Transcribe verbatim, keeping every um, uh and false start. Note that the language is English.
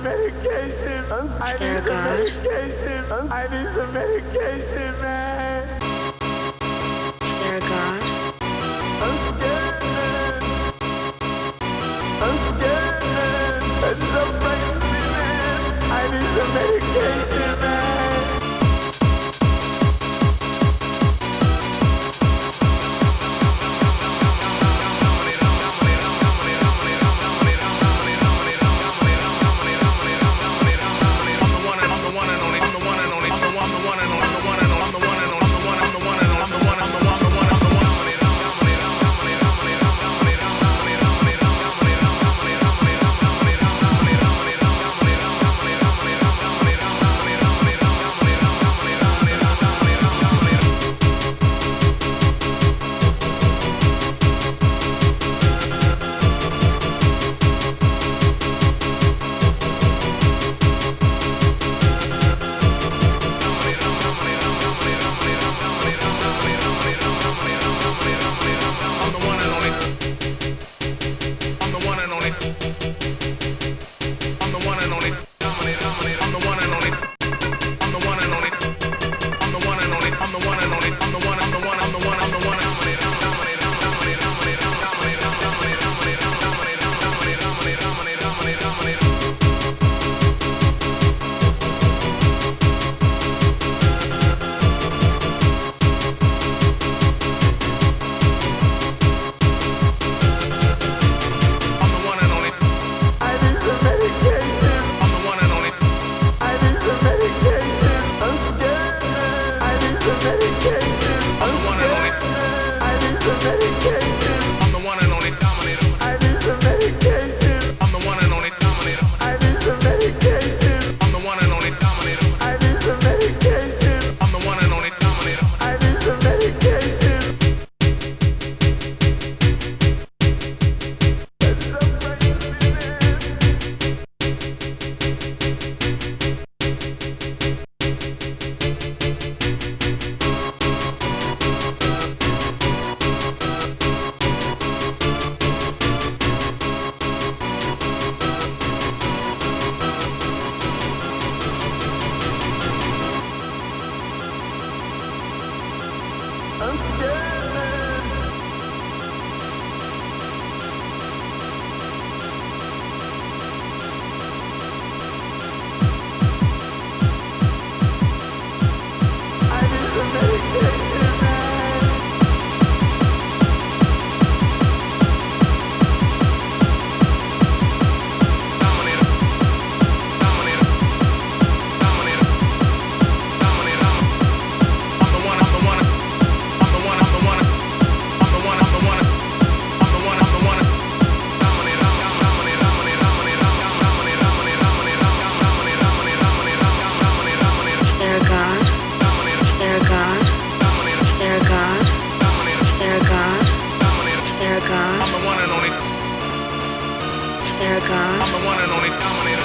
some medication. I Dear need some God. medication. I need some medication, man. Dear God. I'm scared, man. I'm scared, man. That's so crazy, man. I need some medication, man. I'm scared, man. I need some medication, man. Dear God. Dear God. Dear God. Dear God. Dear God. I'm the one and only. Dear God. I'm the one and only dominator.